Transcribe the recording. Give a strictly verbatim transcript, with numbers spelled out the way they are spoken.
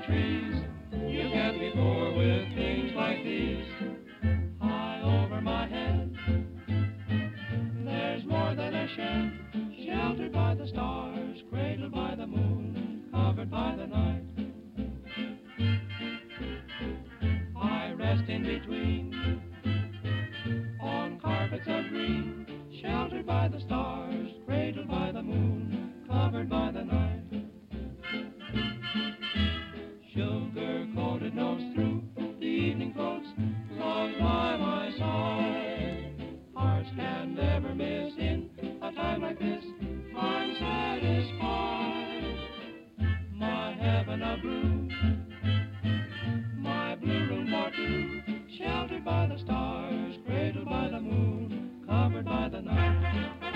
trees. You can't be poor with things like these. High over my head, there's more than a shed, sheltered by the stars, cradled by the moon, covered by the night. I rest in between, on carpets of green, sheltered by the stars, cradled by the moon, covered by the night. Sugar-coated nose through the evening floats, long by my side. Hearts can never miss in a time like this. I'm satisfied. My heaven of blue, my blue room for two, sheltered by the stars, cradled by the moon, covered by the night.